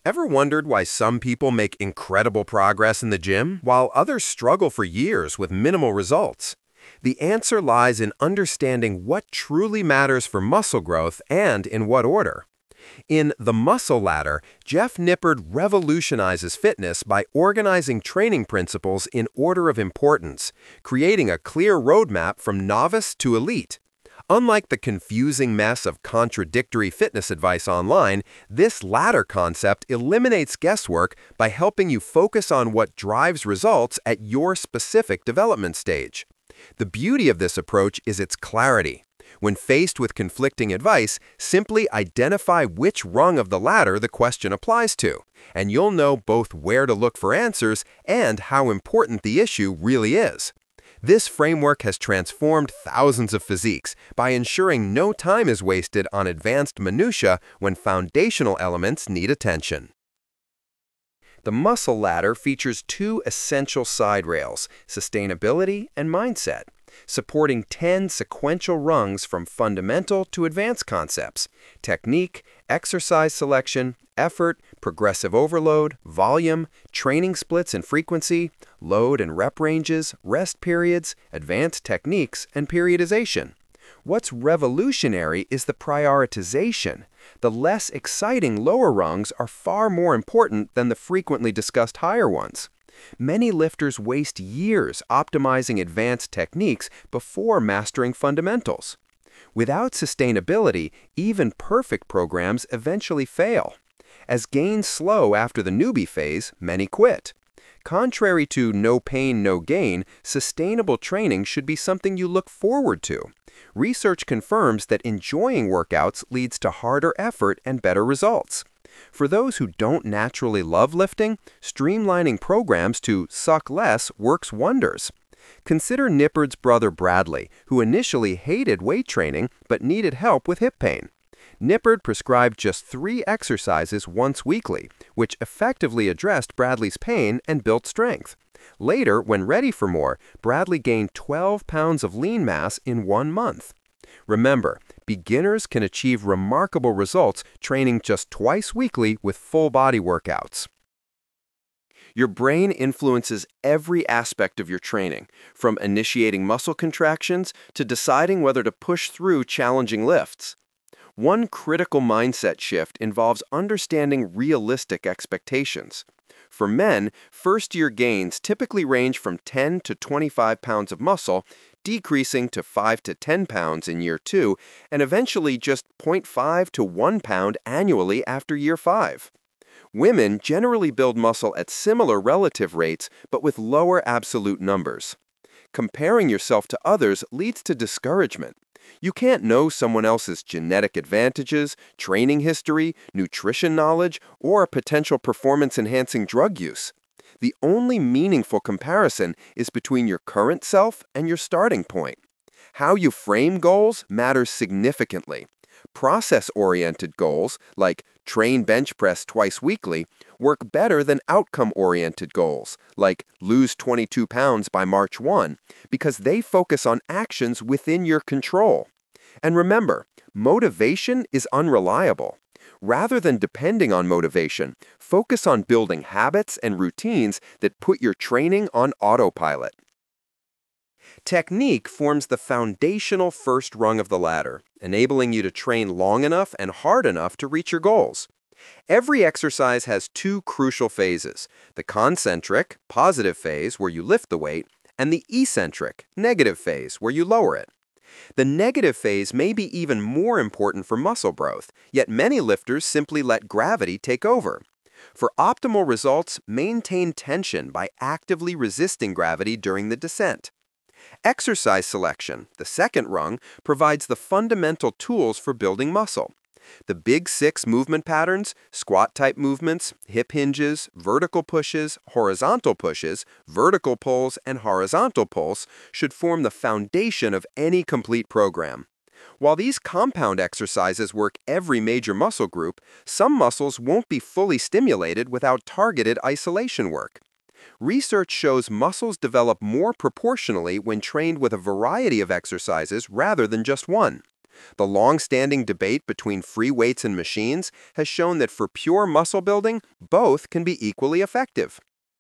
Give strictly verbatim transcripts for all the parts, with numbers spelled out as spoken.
Ever wondered why some people make incredible progress in the gym while others struggle for years with minimal results? The answer lies in understanding what truly matters for muscle growth and in what order. In The Muscle Ladder, Jeff Nippard revolutionizes fitness by organizing training principles in order of importance, creating a clear roadmap from novice to elite. Unlike the confusing mess of contradictory fitness advice online, this latter concept eliminates guesswork by helping you focus on what drives results at your specific development stage. The beauty of this approach is its clarity. When faced with conflicting advice, simply identify which rung of the ladder the question applies to, and you'll know both where to look for answers and how important the issue really is. This framework has transformed thousands of physiques by ensuring no time is wasted on advanced minutiae when foundational elements need attention. The Muscle Ladder features two essential side rails, sustainability and mindset, supporting ten sequential rungs from fundamental to advanced concepts: technique, exercise selection, effort, progressive overload, volume, training splits and frequency, load and rep ranges, rest periods, advanced techniques, and periodization. What's revolutionary is the prioritization. The less exciting lower rungs are far more important than the frequently discussed higher ones. Many lifters waste years optimizing advanced techniques before mastering fundamentals. Without sustainability, even perfect programs eventually fail. As gains slow after the newbie phase, many quit. Contrary to no pain, no gain, sustainable training should be something you look forward to. Research confirms that enjoying workouts leads to harder effort and better results. For those who don't naturally love lifting, streamlining programs to suck less works wonders. Consider Nippard's brother Bradley, who initially hated weight training but needed help with hip pain. Nippard prescribed just three exercises once weekly, which effectively addressed Bradley's pain and built strength. Later, when ready for more, Bradley gained twelve pounds of lean mass in one month. Remember, beginners can achieve remarkable results training just twice weekly with full-body workouts. Your brain influences every aspect of your training, from initiating muscle contractions to deciding whether to push through challenging lifts. One critical mindset shift involves understanding realistic expectations. For men, first-year gains typically range from ten to twenty-five pounds of muscle, decreasing to five to ten pounds in year two, and eventually just zero point five to one pound annually after year five. Women generally build muscle at similar relative rates, but with lower absolute numbers. Comparing yourself to others leads to discouragement. You can't know someone else's genetic advantages, training history, nutrition knowledge, or potential performance-enhancing drug use. The only meaningful comparison is between your current self and your starting point. How you frame goals matters significantly. Process-oriented goals, like train bench press twice weekly, work better than outcome-oriented goals, like lose twenty-two pounds by March first, because they focus on actions within your control. And remember, motivation is unreliable. Rather than depending on motivation, focus on building habits and routines that put your training on autopilot. Technique forms the foundational first rung of the ladder, enabling you to train long enough and hard enough to reach your goals. Every exercise has two crucial phases: the concentric, positive phase where you lift the weight, and the eccentric, negative phase where you lower it. The negative phase may be even more important for muscle growth, yet many lifters simply let gravity take over. For optimal results, maintain tension by actively resisting gravity during the descent. Exercise selection, the second rung, provides the fundamental tools for building muscle. The big six movement patterns, squat-type movements, hip hinges, vertical pushes, horizontal pushes, vertical pulls, and horizontal pulls, should form the foundation of any complete program. While these compound exercises work every major muscle group, some muscles won't be fully stimulated without targeted isolation work. Research shows muscles develop more proportionally when trained with a variety of exercises rather than just one. The long-standing debate between free weights and machines has shown that for pure muscle building, both can be equally effective.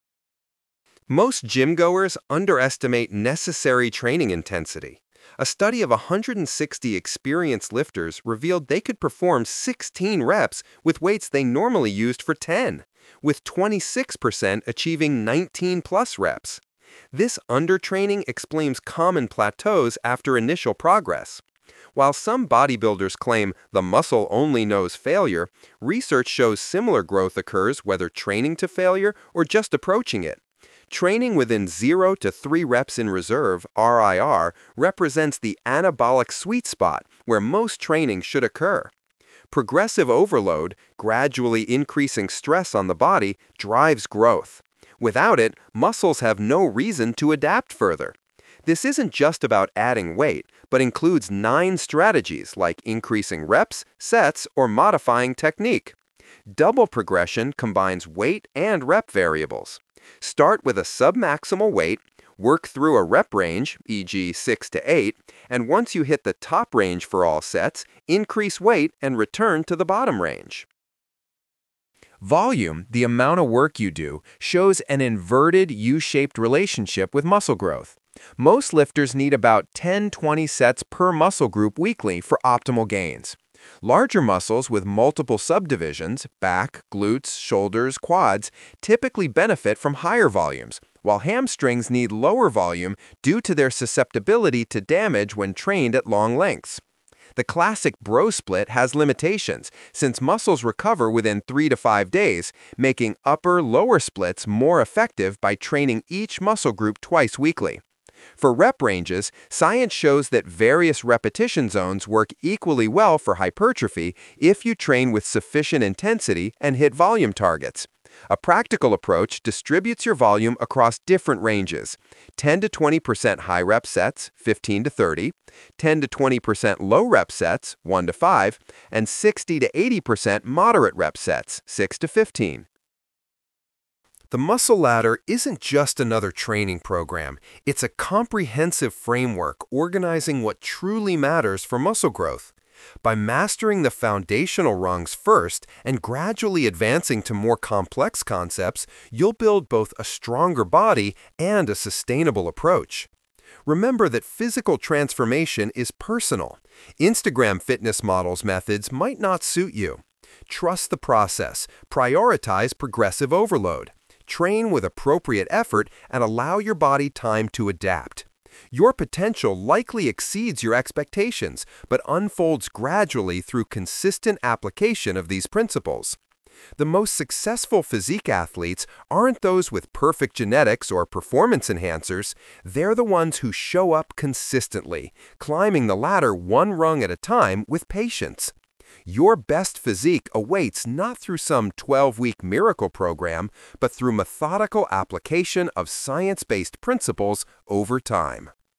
Most gym-goers underestimate necessary training intensity. A study of one hundred sixty experienced lifters revealed they could perform sixteen reps with weights they normally used for ten, with twenty-six percent achieving nineteen plus reps. This undertraining explains common plateaus after initial progress. While some bodybuilders claim the muscle only knows failure, research shows similar growth occurs whether training to failure or just approaching it. Training within zero to three reps in reserve, R I R, represents the anabolic sweet spot where most training should occur. Progressive overload, gradually increasing stress on the body, drives growth. Without it, muscles have no reason to adapt further. This isn't just about adding weight, but includes nine strategies like increasing reps, sets, or modifying technique. Double progression combines weight and rep variables. Start with a submaximal weight, work through a rep range, for example six to eight, and once you hit the top range for all sets, increase weight and return to the bottom range. Volume, the amount of work you do, shows an inverted U-shaped relationship with muscle growth. Most lifters need about ten to twenty sets per muscle group weekly for optimal gains. Larger muscles with multiple subdivisions, back, glutes, shoulders, quads, typically benefit from higher volumes, while hamstrings need lower volume due to their susceptibility to damage when trained at long lengths. The classic bro split has limitations, since muscles recover within three to five days, making upper-lower splits more effective by training each muscle group twice weekly. For rep ranges, science shows that various repetition zones work equally well for hypertrophy if you train with sufficient intensity and hit volume targets. A practical approach distributes your volume across different ranges: ten to twenty percent high rep sets, fifteen to thirty, ten to twenty percent low rep sets, one to five, and sixty to eighty percent moderate rep sets, six to fifteen. The Muscle Ladder isn't just another training program. It's a comprehensive framework organizing what truly matters for muscle growth. By mastering the foundational rungs first and gradually advancing to more complex concepts, you'll build both a stronger body and a sustainable approach. Remember that physical transformation is personal. Instagram fitness models' methods might not suit you. Trust the process. Prioritize progressive overload. Train with appropriate effort and allow your body time to adapt. Your potential likely exceeds your expectations, but unfolds gradually through consistent application of these principles. The most successful physique athletes aren't those with perfect genetics or performance enhancers. They're the ones who show up consistently, climbing the ladder one rung at a time with patience. Your best physique awaits not through some twelve-week miracle program, but through methodical application of science-based principles over time.